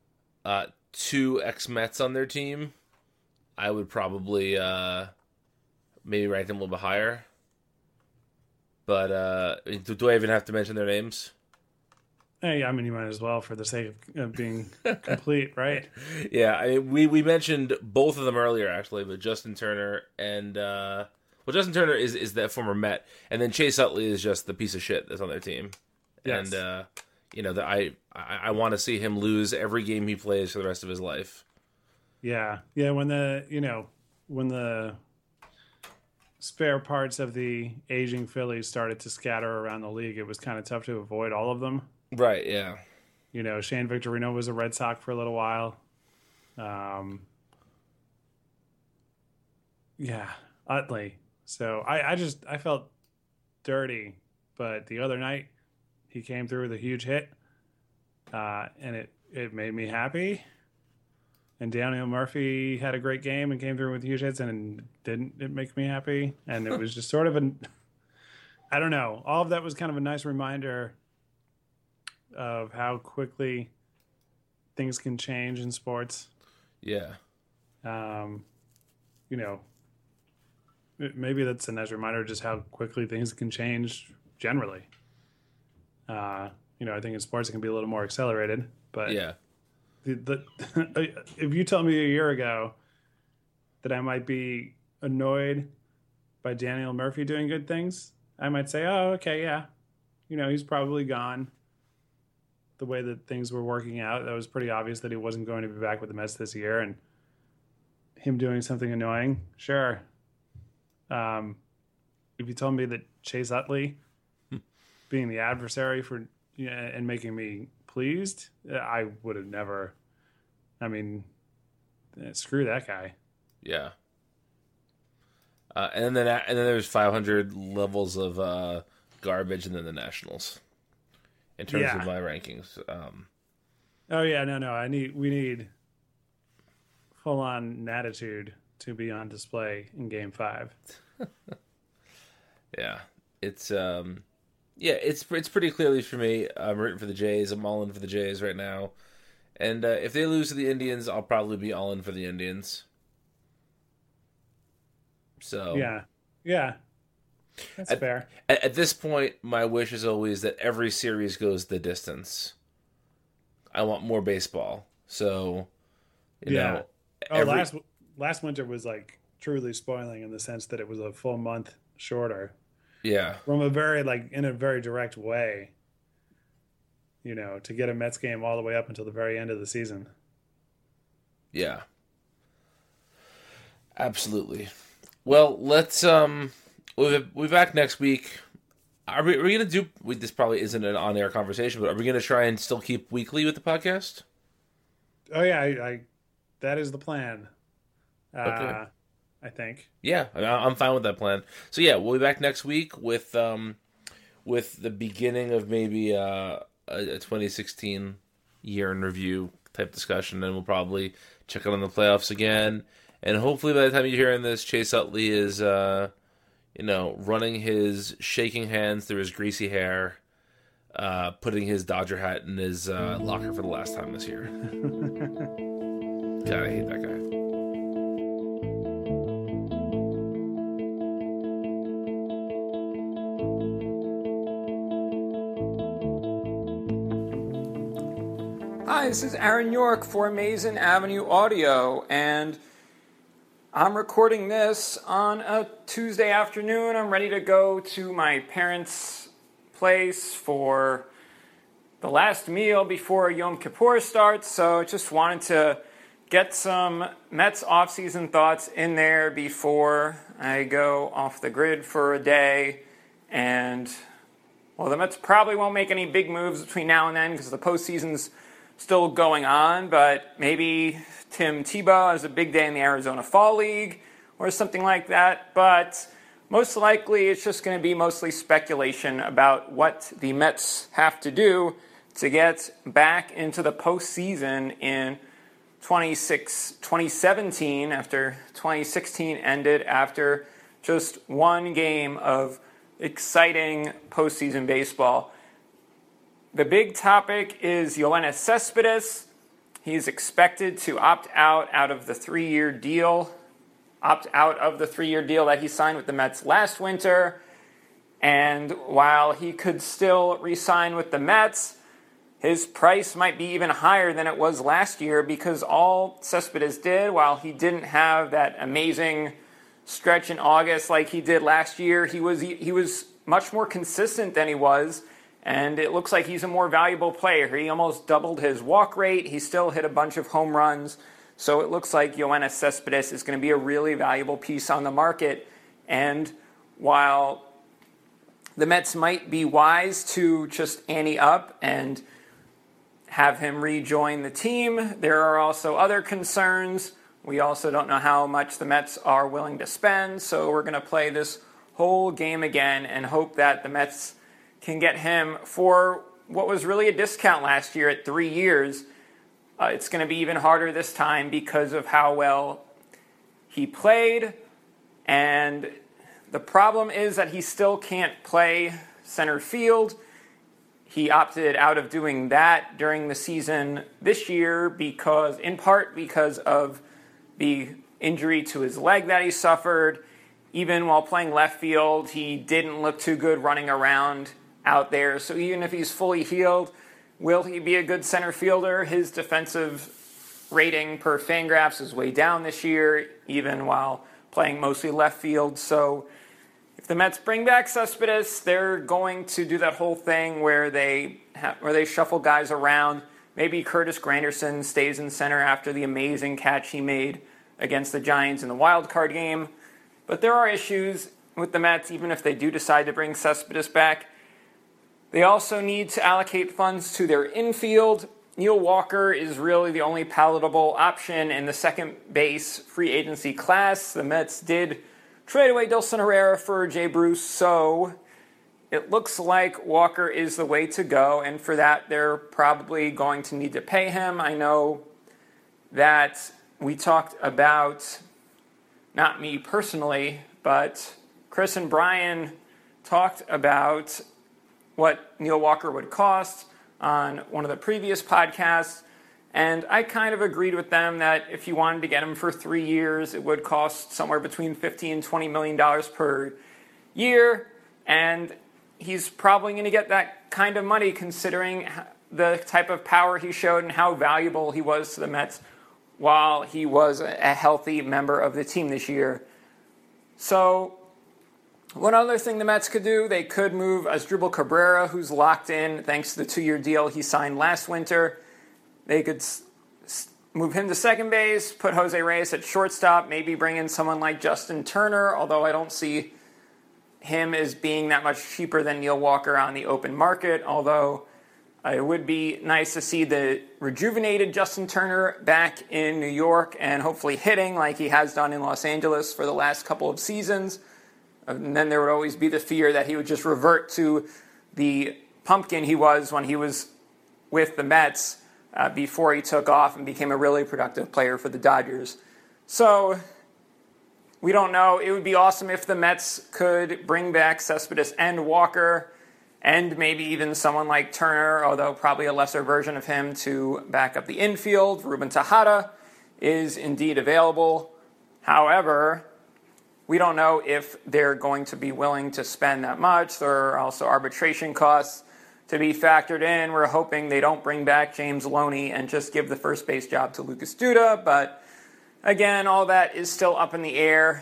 2 ex-Mets on their team, I would probably maybe rank them a little bit higher. But do I even have to mention their names? Hey, I mean, you might as well for the sake of being complete, right? Yeah, I mean, we mentioned both of them earlier, actually, but Justin Turner and... Justin Turner is that former Met, and then Chase Utley is just the piece of shit that's on their team. Yes. And, I want to see him lose every game he plays for the rest of his life. Yeah. Yeah, when the spare parts of the aging Phillies started to scatter around the league, it was kind of tough to avoid all of them. Right, yeah. Shane Victorino was a Red Sox for a little while. Yeah, Utley. So I felt dirty, but the other night he came through with a huge hit, and it made me happy. And Daniel Murphy had a great game and came through with huge hits, and didn't it make me happy? And it was just sort of I don't know. All of that was kind of a nice reminder of how quickly things can change in sports. Yeah. Maybe that's a nice reminder of just how quickly things can change generally. I think in sports it can be a little more accelerated, but yeah. If you tell me a year ago that I might be annoyed by Daniel Murphy doing good things, I might say, oh, okay, yeah. He's probably gone. The way that things were working out, that was pretty obvious that he wasn't going to be back with the Mets this year, and him doing something annoying, sure. If you told me that Chase Utley being the adversary for and making me pleased, I would have never. I mean, screw that guy. Yeah. And then there's 500 levels of garbage, and then the Nationals. In terms of my rankings. Oh yeah, no. We need full on attitude to be on display in Game 5. Yeah, it's pretty clearly for me. I'm rooting for the Jays. I'm all in for the Jays right now, and if they lose to the Indians, I'll probably be all in for the Indians. So yeah, that's fair. At this point, my wish is always that every series goes the distance. I want more baseball, so you know. Last winter was like truly spoiling in the sense that it was a full month shorter. Yeah. From a very, in a very direct way, to get a Mets game all the way up until the very end of the season. Yeah. Absolutely. Well, let's we'll be back next week. Are we going to do? This probably isn't an on-air conversation, but are we going to try and still keep weekly with the podcast? Oh yeah, I that is the plan. Okay. I think. Yeah, I'm fine with that plan. So yeah, we'll be back next week with the beginning of maybe a 2016 year in review type discussion, and we'll probably check out on the playoffs again. And hopefully by the time you're hearing this, Chase Utley is running his shaking hands through his greasy hair, putting his Dodger hat in his locker for the last time this year. God, I hate that guy. Hi, this is Aaron York for Amazing Avenue Audio, and I'm recording this on a Tuesday afternoon. I'm ready to go to my parents' place for the last meal before Yom Kippur starts, so just wanted to get some Mets off-season thoughts in there before I go off the grid for a day. And, well, the Mets probably won't make any big moves between now and then because the postseason's still going on, but maybe Tim Tebow has a big day in the Arizona Fall League or something like that. But most likely it's just going to be mostly speculation about what the Mets have to do to get back into the postseason in 2017 after 2016 ended after just one game of exciting postseason baseball. The big topic is Yoenis Cespedes. He's expected to opt out of the 3-year deal that he signed with the Mets last winter. And while he could still re-sign with the Mets, his price might be even higher than it was last year because all Cespedes did, while he didn't have that amazing stretch in August like he did last year, he was much more consistent than he was. And it looks like he's a more valuable player. He almost doubled his walk rate. He still hit a bunch of home runs. So it looks like Yoenis Cespedes is going to be a really valuable piece on the market. And while the Mets might be wise to just ante up and have him rejoin the team, there are also other concerns. We also don't know how much the Mets are willing to spend. So we're going to play this whole game again and hope that the Mets can get him for what was really a discount last year at 3 years. It's going to be even harder this time because of how well he played. And the problem is that he still can't play center field. He opted out of doing that during the season this year in part because of the injury to his leg that he suffered. Even while playing left field, he didn't look too good running around out there. So even if he's fully healed, will he be a good center fielder? His defensive rating per Fangraphs is way down this year, even while playing mostly left field. So if the Mets bring back Cespedes, they're going to do that whole thing where they shuffle guys around. Maybe Curtis Granderson stays in center after the amazing catch he made against the Giants in the wild card game. But there are issues with the Mets, even if they do decide to bring Cespedes back. They also need to allocate funds to their infield. Neil Walker is really the only palatable option in the second base free agency class. The Mets did trade away Dilson Herrera for Jay Bruce, so it looks like Walker is the way to go, and for that they're probably going to need to pay him. I know that we talked about, not me personally, but Chris and Brian talked about what Neil Walker would cost on one of the previous podcasts, and I kind of agreed with them that if you wanted to get him for 3 years, it would cost somewhere between $50 and $20 million per year, and he's probably going to get that kind of money considering the type of power he showed and how valuable he was to the Mets while he was a healthy member of the team this year. So one other thing the Mets could do, they could move Asdrubal Cabrera, who's locked in thanks to the 2-year deal he signed last winter. They could move him to second base, put Jose Reyes at shortstop, maybe bring in someone like Justin Turner, although I don't see him as being that much cheaper than Neil Walker on the open market, although it would be nice to see the rejuvenated Justin Turner back in New York and hopefully hitting like he has done in Los Angeles for the last couple of seasons. And then there would always be the fear that he would just revert to the pumpkin he was when he was with the Mets before he took off and became a really productive player for the Dodgers. So we don't know. It would be awesome if the Mets could bring back Cespedes and Walker and maybe even someone like Turner, although probably a lesser version of him, to back up the infield. Ruben Tejada is indeed available. However, we don't know if they're going to be willing to spend that much. There are also arbitration costs to be factored in. We're hoping they don't bring back James Loney and just give the first base job to Lucas Duda. But again, all that is still up in the air.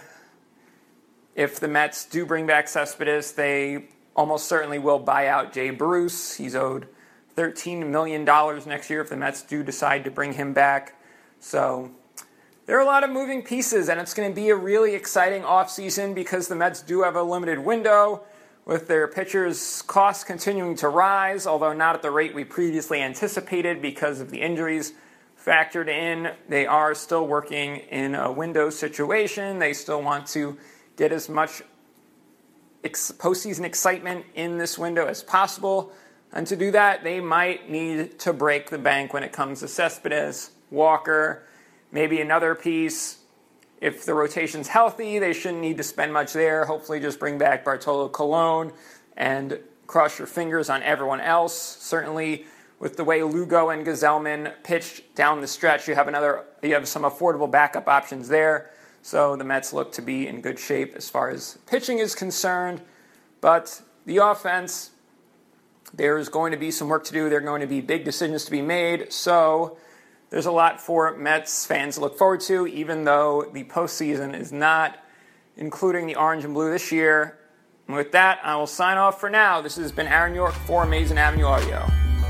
If the Mets do bring back Cespedes, they almost certainly will buy out Jay Bruce. He's owed $13 million next year if the Mets do decide to bring him back. So there are a lot of moving pieces, and it's going to be a really exciting offseason because the Mets do have a limited window with their pitchers' costs continuing to rise, although not at the rate we previously anticipated because of the injuries factored in. They are still working in a window situation. They still want to get as much postseason excitement in this window as possible. And to do that, they might need to break the bank when it comes to Cespedes, Walker, maybe another piece. If the rotation's healthy, they shouldn't need to spend much there. Hopefully just bring back Bartolo Colon and cross your fingers on everyone else. Certainly with the way Lugo and Gazelman pitched down the stretch, you have some affordable backup options there. So the Mets look to be in good shape as far as pitching is concerned. But the offense, there's going to be some work to do. There are going to be big decisions to be made. So there's a lot for Mets fans to look forward to, even though the postseason is not including the orange and blue this year. And with that, I will sign off for now. This has been Aaron York for Amazing Avenue Audio.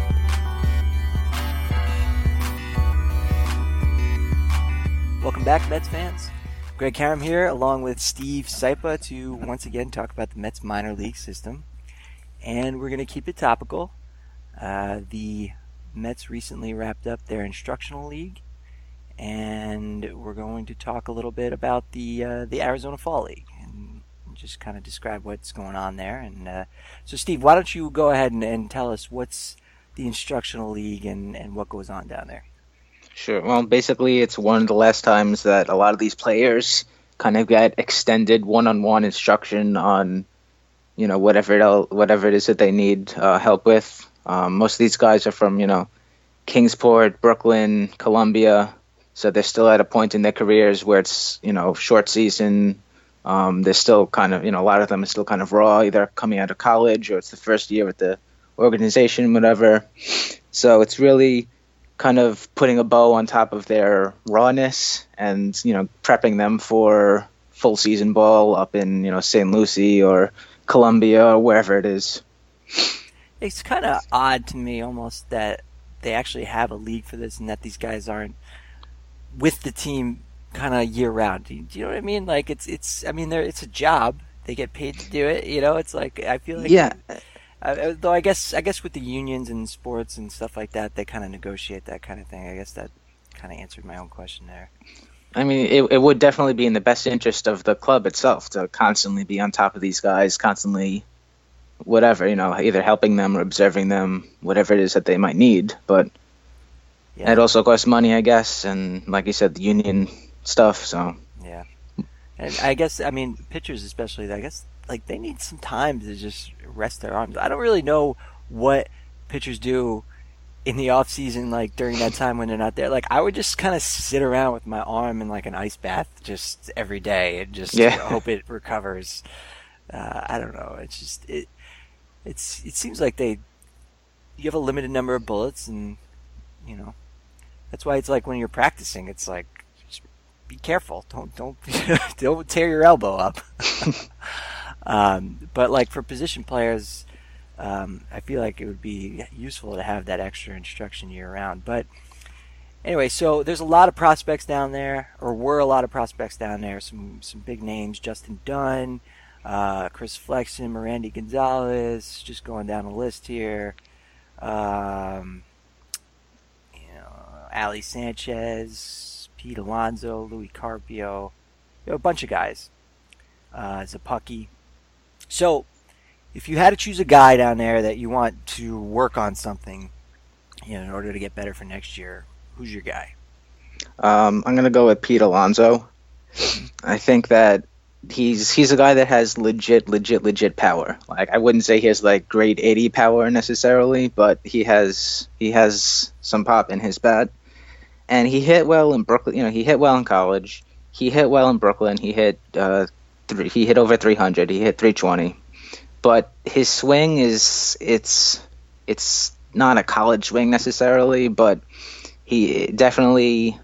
Welcome back, Mets fans. Greg Karam here, along with Steve Sypa, to once again talk about the Mets minor league system. And we're going to keep it topical. The Mets recently wrapped up their instructional league, and we're going to talk a little bit about the Arizona Fall League and just kind of describe what's going on there. And so, Steve, why don't you go ahead and tell us what's the instructional league and what goes on down there? Sure. Well, basically, it's one of the last times that a lot of these players kind of get extended one-on-one instruction on, whatever it is that they need help with. Most of these guys are from, Kingsport, Brooklyn, Columbia, so they're still at a point in their careers where it's, short season. They're still kind of, a lot of them are still kind of raw, either coming out of college or it's the first year with the organization, whatever. So it's really kind of putting a bow on top of their rawness and, prepping them for full season ball up in, St. Lucie or Columbia or wherever it is. It's kind of odd to me almost that they actually have a league for this and that these guys aren't with the team kind of year round. Do you know what I mean? Like it's a job. They get paid to do it. It's like, I feel like, yeah. Though I guess with the unions and sports and stuff like that, they kind of negotiate that kind of thing. I guess that kind of answered my own question there. I mean, it would definitely be in the best interest of the club itself to constantly be on top of these guys, constantly, whatever, either helping them or observing them, whatever it is that they might need. But yeah. It also costs money, I guess, and like you said, the union stuff. So yeah, and I guess pitchers especially, I guess, like, they need some time to just rest their arms. I don't really know what pitchers do in the off season, like during that time when they're not there. Like, I would just kind of sit around with my arm in like an ice bath just every day and just hope it recovers. I don't know. It's just it seems like you have a limited number of bullets, and that's why it's like when you're practicing, it's like just be careful. Don't don't tear your elbow up. But like for position players, I feel like it would be useful to have that extra instruction year round. But anyway, so there's a lot of prospects down there, or were a lot of prospects down there. Some big names: Justin Dunn, Chris Flexen, Mirandy Gonzalez. Just going down the list here. Ali Sanchez, Pete Alonso, Louis Carpio, a bunch of guys. Zapucki. So, if you had to choose a guy down there that you want to work on something, in order to get better for next year, who's your guy? I'm gonna go with Pete Alonso. I think that he's a guy that has legit power. Like, I wouldn't say he has like grade 80 power necessarily, but he has some pop in his bat. And he hit well in Brooklyn. He hit well in college. He hit well in Brooklyn. He hit he hit over 300. He hit 320. But his swing it's not a college swing necessarily, but he definitely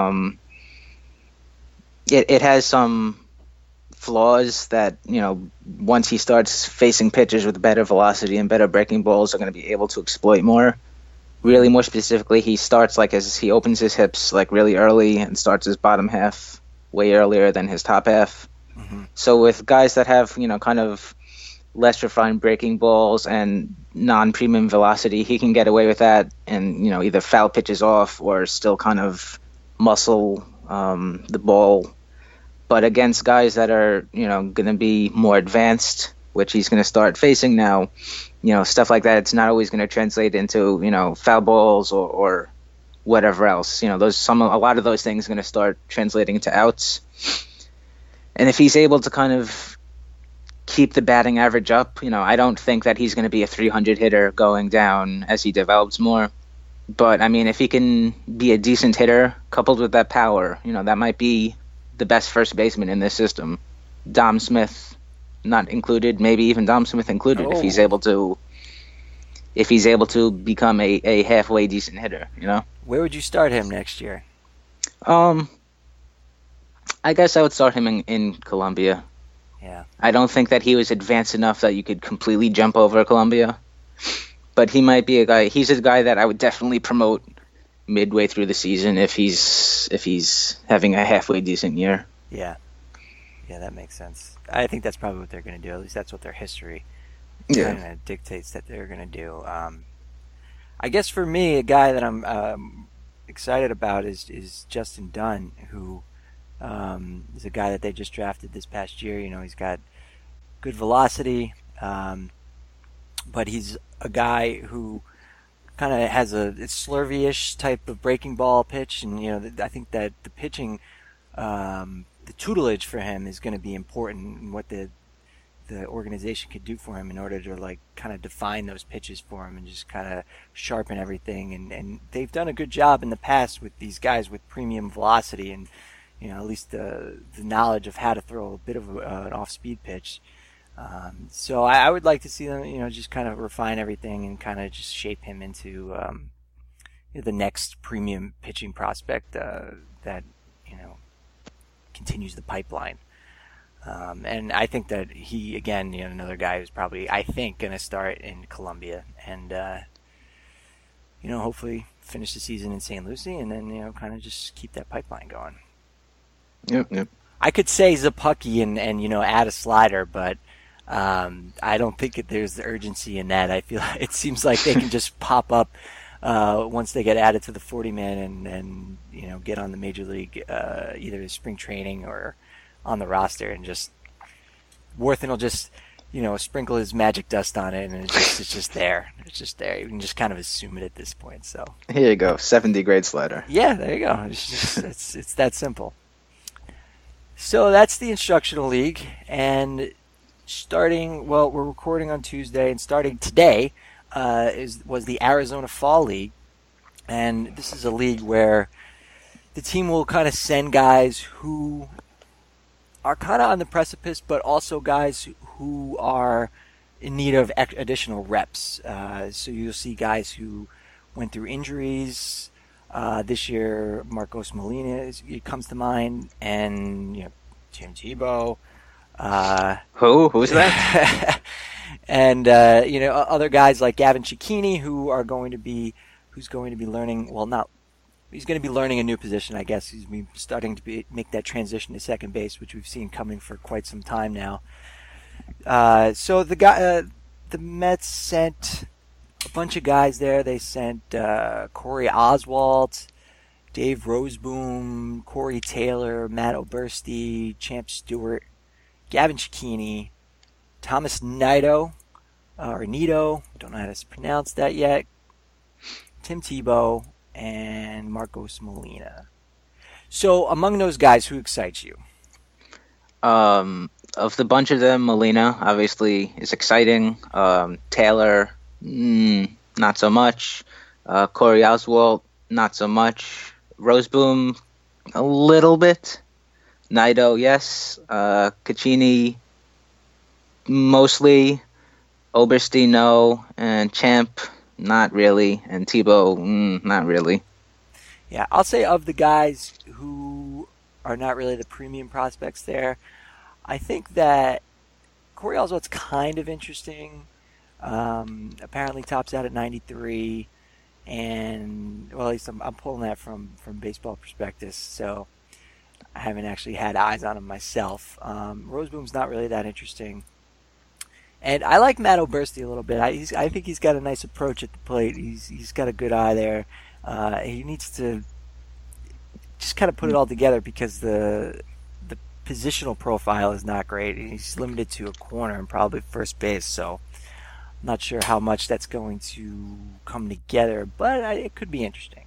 it has some flaws that, once he starts facing pitchers with better velocity and better breaking balls, are going to be able to exploit more. Really, more specifically, he starts he opens his hips like really early and starts his bottom half way earlier than his top half. Mm-hmm. So with guys that have, kind of less refined breaking balls and non-premium velocity, he can get away with that and, either foul pitches off or still kind of muscle the ball. But against guys that are, going to be more advanced, which he's going to start facing now, stuff like that, it's not always going to translate into, foul balls or whatever else. A lot of those things are going to start translating into outs. And if he's able to kind of keep the batting average up, I don't think that he's going to be a 300 hitter going down as he develops more. But, if he can be a decent hitter coupled with that power, that might be the best first baseman in this system. Dom Smith not included, maybe even Dom Smith included, if he's able to become a halfway decent hitter, Where would you start him next year? I guess I would start him in Columbia. Yeah. I don't think that he was advanced enough that you could completely jump over Columbia. But he might be he's a guy that I would definitely promote midway through the season if he's having a halfway decent year. Yeah. Yeah, that makes sense. I think that's probably what they're going to do. At least that's what their history kind of dictates that they're going to do. I guess for me, a guy that I'm excited about is Justin Dunn, who is a guy that they just drafted this past year. He's got good velocity, but he's a guy who kind of has a slurvy-ish type of breaking ball pitch, and I think that the pitching, the tutelage for him is going to be important, and what the organization could do for him in order to kind of define those pitches for him and just kind of sharpen everything. And they've done a good job in the past with these guys with premium velocity and at least the knowledge of how to throw a bit of an off-speed pitch. So I would like to see them, just kind of refine everything and kind of just shape him into the next premium pitching prospect that continues the pipeline. And I think that he, again, another guy who's probably, I think, going to start in Columbia and, hopefully finish the season in St. Lucie and then, kind of just keep that pipeline going. Yep. I could say Zapucki and add a slider, but I don't think there's the urgency in that. I feel it seems like they can just pop up once they get added to the 40-man and get on the major league either spring training or on the roster, and just Worthen will just sprinkle his magic dust on it, and it's just there. It's just there. You can just kind of assume it at this point. So here you go, 70 grade slider. Yeah, there you go. It's that simple. So that's the instructional league, and we're recording on Tuesday, and starting today was the Arizona Fall League, and this is a league where the team will kind of send guys who are kind of on the precipice, but also guys who are in need of additional reps. So you'll see guys who went through injuries, This year, Marcos Molina comes to mind, and Tim Tebow. Who's that? And other guys like Gavin Cecchini, who's going to be learning. Well, he's going to be learning a new position, I guess. He's starting to make that transition to second base, which we've seen coming for quite some time now. So the Mets sent a bunch of guys there. They sent Corey Oswalt, Dave Roseboom, Corey Taylor, Matt Oberste, Champ Stewart, Gavin Cecchini, Thomas Nido, or Nito, don't know how to pronounce that yet, Tim Tebow, and Marcos Molina. So among those guys, who excites you? Of the bunch of them, Molina obviously is exciting. Taylor, not so much. Corey Oswalt, not so much. Roseboom, a little bit. Nido, yes. Cecchini, mostly. Oberste, no. And Champ, not really. And Tebow, not really. Yeah, I'll say of the guys who are not really the premium prospects there, I think that Corey Oswalt's kind of interesting. Apparently tops out at 93. And, well, at least I'm pulling that from Baseball Prospectus, so I haven't actually had eyes on him myself. Roseboom's not really that interesting. And I like Matt Oberste a little bit. I think he's got a nice approach at the plate. He's got a good eye there. He needs to just kind of put it all together because the positional profile is not great. He's limited to a corner and probably first base, so I'm not sure how much that's going to come together, but it could be interesting.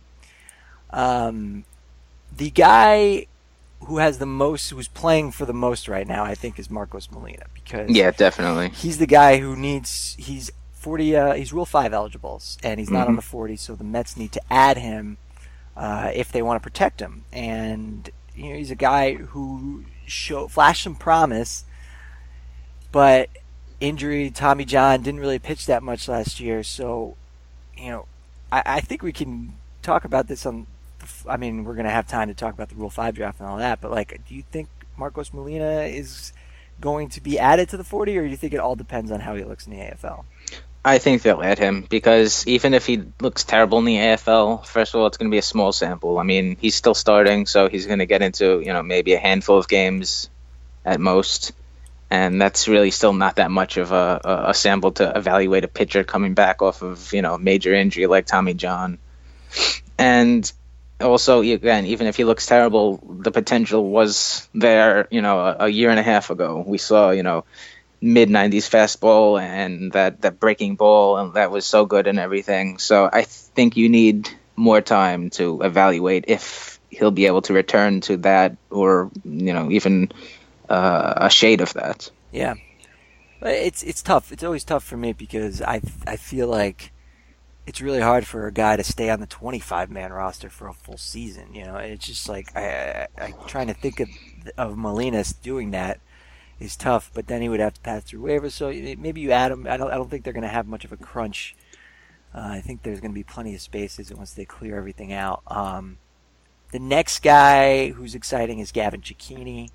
The guy who's playing for the most right now, I think, is Marcos Molina, because definitely he's the guy who he's 40, he's Rule 5 eligible, and he's not on the 40, so the Mets need to add him if they want to protect him. And he's a guy who flashed some promise, but injury, Tommy John didn't really pitch that much last year, so I think we can talk about this we're going to have time to talk about the Rule 5 draft and all that, but do you think Marcos Molina is going to be added to the 40, or do you think it all depends on how he looks in the AFL? I think they'll add him, because even if he looks terrible in the AFL, first of all, it's going to be a small sample. I mean, he's still starting, so he's going to get into, maybe a handful of games at most, and that's really still not that much of a sample to evaluate a pitcher coming back off of, major injury like Tommy John. And also, again, even if he looks terrible, the potential was there, a year and a half ago. We saw, mid-90s fastball and that breaking ball, and that was so good and everything. So I think you need more time to evaluate if he'll be able to return to that, or, even a shade of that. Yeah. But it's tough. It's always tough for me, because I feel like it's really hard for a guy to stay on the 25-man roster for a full season. It's just like I trying to think of Molina doing that is tough, but then he would have to pass through waivers. So maybe you add him. I don't think they're going to have much of a crunch. I think there's going to be plenty of spaces once they clear everything out. The next guy who's exciting is Gavin Cecchini,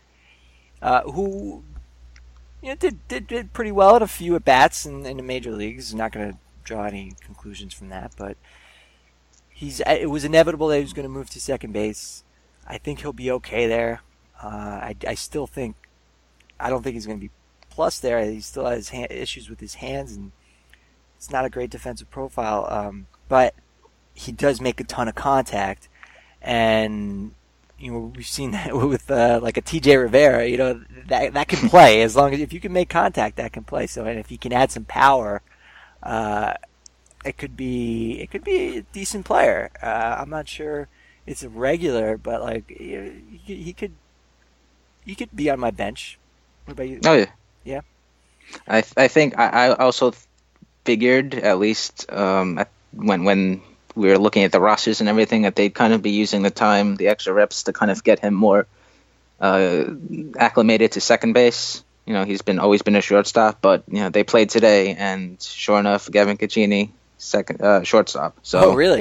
who did pretty well at a few at bats in the major leagues. Not going to draw any conclusions from that, but it was inevitable that he was going to move to second base. I think he'll be okay there. I don't think he's going to be plus there. He still has issues with his hands, and it's not a great defensive profile. But he does make a ton of contact, and we've seen that with like a TJ Rivera. That can play as long as if you can make contact, that can play. So, and if he can add some power, it could be a decent player. I'm not sure it's a regular, but he could be on my bench. What about you? Oh yeah, yeah. I think I also figured, at least when we were looking at the rosters and everything, that they'd kind of be using the extra reps to kind of get him more acclimated to second base. He's always been a shortstop, but they played today, and sure enough, Gavin Cecchini, shortstop. So, oh really?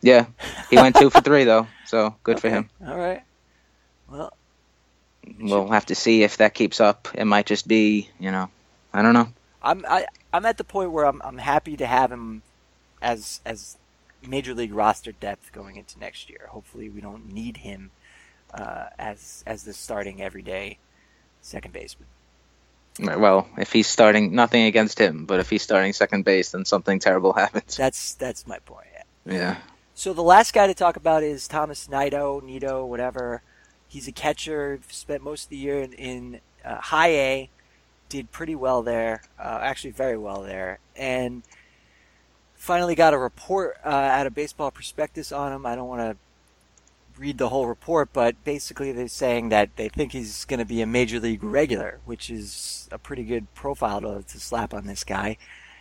Yeah, he went 2 for 3 though, so good for him. All right. Well, we'll have to see if that keeps up. It might just be, I don't know. I'm at the point where I'm happy to have him as major league roster depth going into next year. Hopefully, we don't need him as the starting everyday second baseman. Well, if he's starting, nothing against him, but if he's starting second base, then something terrible happens. That's my point. Yeah. So the last guy to talk about is Thomas Nido, whatever. He's a catcher. Spent most of the year in High A. Did pretty well there. Actually, very well there. And finally got a report out of Baseball Prospectus on him. I don't want to read the whole report, but basically they're saying that they think he's going to be a major league regular, which is a pretty good profile to slap on this guy.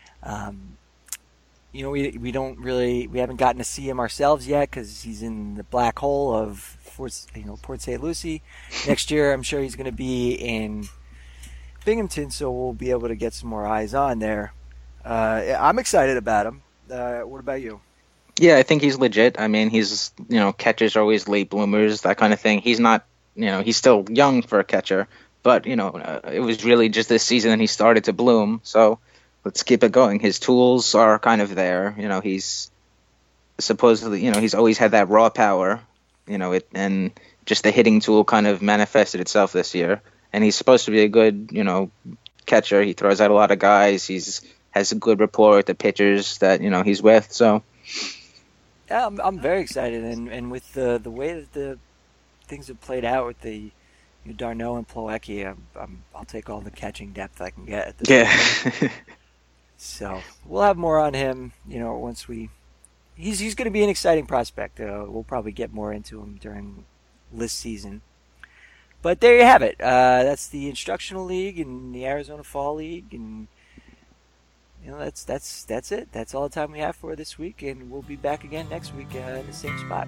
We haven't gotten to see him ourselves yet because he's in the black hole of Port St. Lucie. Next year, I'm sure he's going to be in Binghamton, so we'll be able to get some more eyes on there. I'm excited about him. What about you? Yeah, I think he's legit. I mean, he's, catchers are always late bloomers, that kind of thing. He's not, he's still young for a catcher, but, it was really just this season that he started to bloom, so let's keep it going. His tools are kind of there. He's supposedly, he's always had that raw power, and just the hitting tool kind of manifested itself this year. And he's supposed to be a good, catcher. He throws out a lot of guys. Has a good rapport with the pitchers that, he's with. So, yeah, I'm very excited. And with the way that the things have played out with the d'Arnaud and Plawecki, I'll take all the catching depth I can get at this point. So we'll have more on him, once he's going to be an exciting prospect. We'll probably get more into him during list season. But there you have it. That's the Instructional League and the Arizona Fall League, and that's it. That's all the time we have for this week, and we'll be back again next week in the same spot.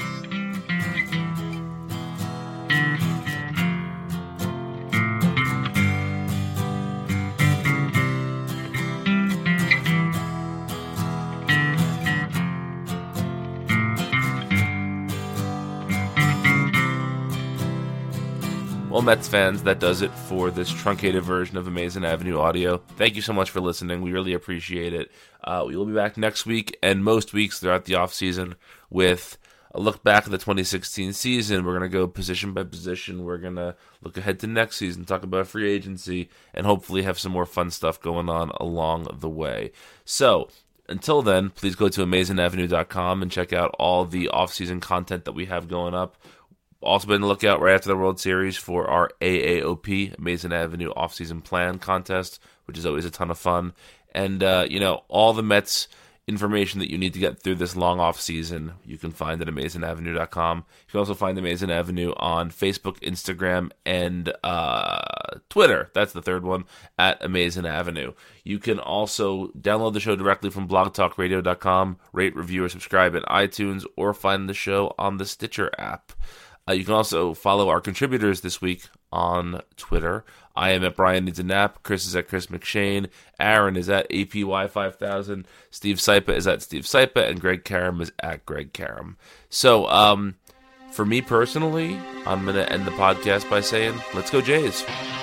Well, Mets fans, that does it for this truncated version of Amazing Avenue Audio. Thank you so much for listening. We really appreciate it. We will be back next week and most weeks throughout the offseason with a look back at the 2016 season. We're going to go position by position. We're going to look ahead to next season, talk about free agency, and hopefully have some more fun stuff going on along the way. So, until then, please go to AmazingAvenue.com and check out all the off-season content that we have going up. Also been on the lookout right after the World Series for our AAOP, Amazing Avenue Offseason Plan contest, which is always a ton of fun. And, all the Mets information that you need to get through this long off-season, you can find at AmazingAvenue.com. You can also find Amazing Avenue on Facebook, Instagram, and Twitter. That's the third one, at Amazing Avenue. You can also download the show directly from blogtalkradio.com, rate, review, or subscribe at iTunes, or find the show on the Stitcher app. You can also follow our contributors this week on Twitter. I am at Brian Needs a Nap. Chris is at Chris McShane. Aaron is at APY5000. Steve Sypa is at Steve Sypa. And Greg Karam is at Greg Karam. So, for me personally, I'm going to end the podcast by saying, let's go Jays.